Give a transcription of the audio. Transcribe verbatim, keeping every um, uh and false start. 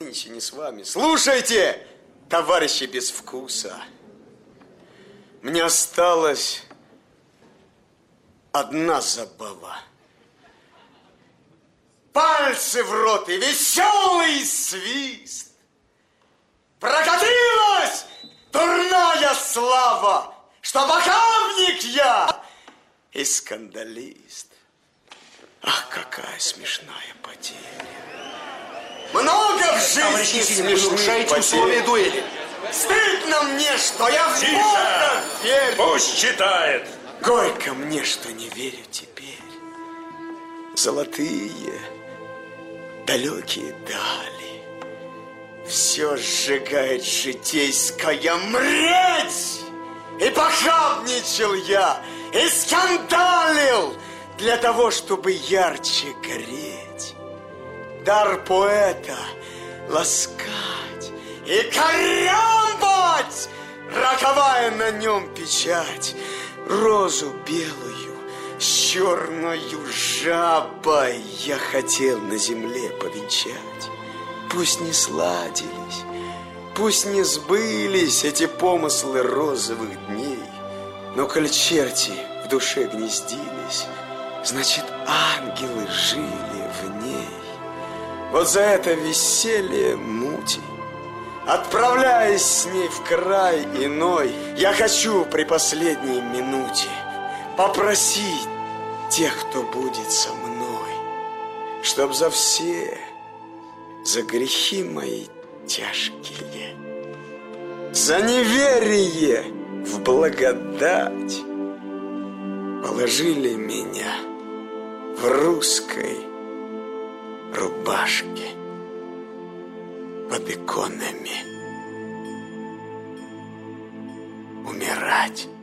нынче не с вами. Слушайте, товарищи без вкуса. Мне осталась одна забава. Пальцы в рот и веселый свист. Прокатилась дурная слава, что бокавник я и скандалист. Ах, какая смешная потеря. Много в жизни смешных потерь. Дуэли. Стыдно мне, что я в Тише! Бога верю. Пусть читает. Горько мне, что не верю теперь. Золотые, далекие дали. Все сжигает житейская мреть. И похабничал я, и скандалил для того, чтобы ярче гореть. Дар поэта ласкать и корябать, роковая на нем печать, розу белую с черною жабой я хотел на земле повенчать. Пусть не сладились, пусть не сбылись эти помыслы розовых дней, но коль черти в душе гнездились, значит, ангелы жили в ней. Вот за это веселье мути, отправляясь с ней в край иной, я хочу при последней минуте попросить тех, кто будет со мной, чтоб за все, за грехи мои тяжкие, за неверие в благодать положили меня в русской рубашке под иконами умирать.